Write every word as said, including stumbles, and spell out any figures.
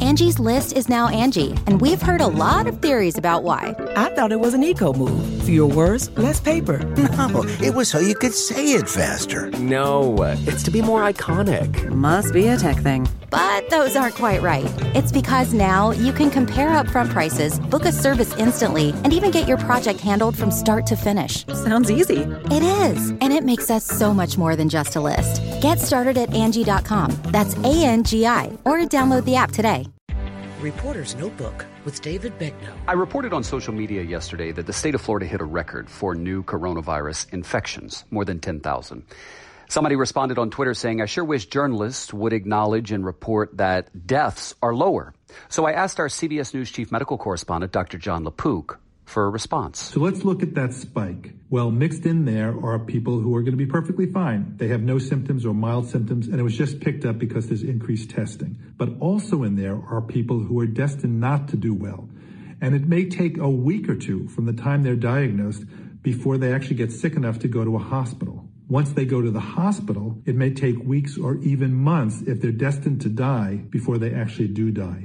Angie's List is now Angie, and we've heard a lot of theories about why. I thought it was an eco move. Fewer words, less paper. No, it was so you could say it faster. No, it's to be more iconic. Must be a tech thing. But those aren't quite right. It's because now you can compare upfront prices, book a service instantly, and even get your project handled from start to finish. Sounds easy. It is, and it makes us so much more than just a list. Get started at Angie dot com. That's A N G I, or download the app today. Reporter's Notebook with David Begnaud. I reported on social media yesterday that the state of Florida hit a record for new coronavirus infections, more than ten thousand. Somebody responded on Twitter saying, I sure wish journalists would acknowledge and report that deaths are lower. So I asked our C B S News chief medical correspondent, Doctor John LaPook, for a response. So let's look at that spike. Well, mixed in there are people who are going to be perfectly fine. They have no symptoms or mild symptoms, and it was just picked up because there's increased testing. But also in there are people who are destined not to do well. And it may take a week or two from the time they're diagnosed before they actually get sick enough to go to a hospital. Once they go to the hospital, it may take weeks or even months if they're destined to die before they actually do die.